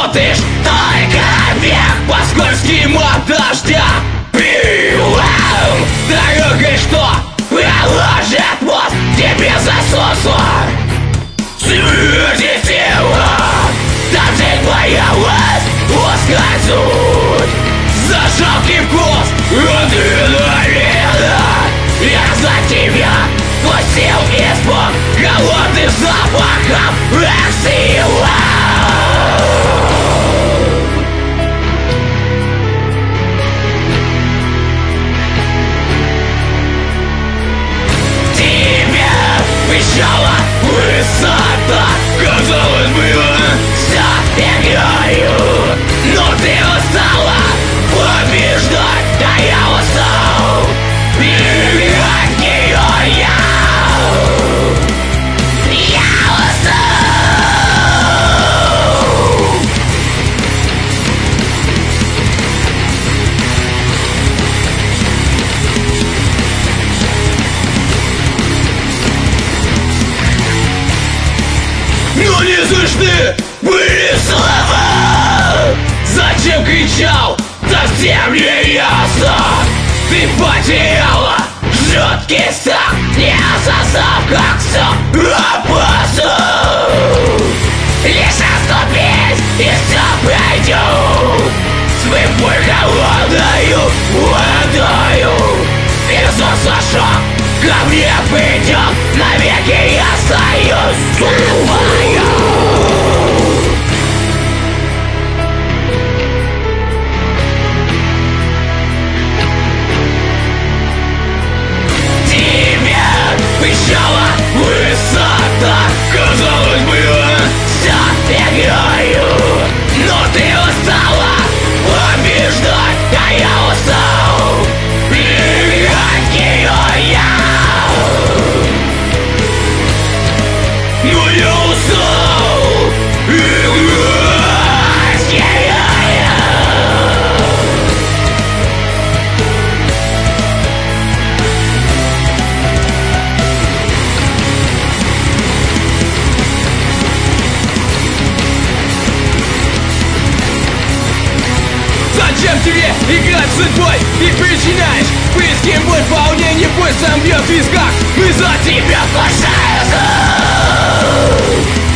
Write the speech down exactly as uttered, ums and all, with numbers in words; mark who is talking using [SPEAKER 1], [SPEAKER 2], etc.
[SPEAKER 1] ты ж только вверх по скользким от дождя пилом дорогой, что проложит мост тебе за солнце. Среди тела там день боялась ускользнуть за жалким кост адреналина. Я за тебя пустил испуг голодным запахом эксила. Сначала высота, казалось, было за игрою, но ты устала побеждать, а я устал играть в нее. Я, я устал. Но не слышны были слова. Зачем кричал, совсем не ясно. Ты потеряла жуткий страх, не осознав, как все опасно. Лишь оступись, и все пройдет. Свой боль холодною водою. Безумство шок ко мне придет, навеки я остаюсь живою. Тебе причала высота, казалось, было за игрою, но ты устала побеждать, а я устал играть в нее. Я, но я устал играть в нее. Зачем тебе играть с судьбой? Ты причиняешь близким боль, волнение, боль сам бьет в висках. Мы за тебя сражаются.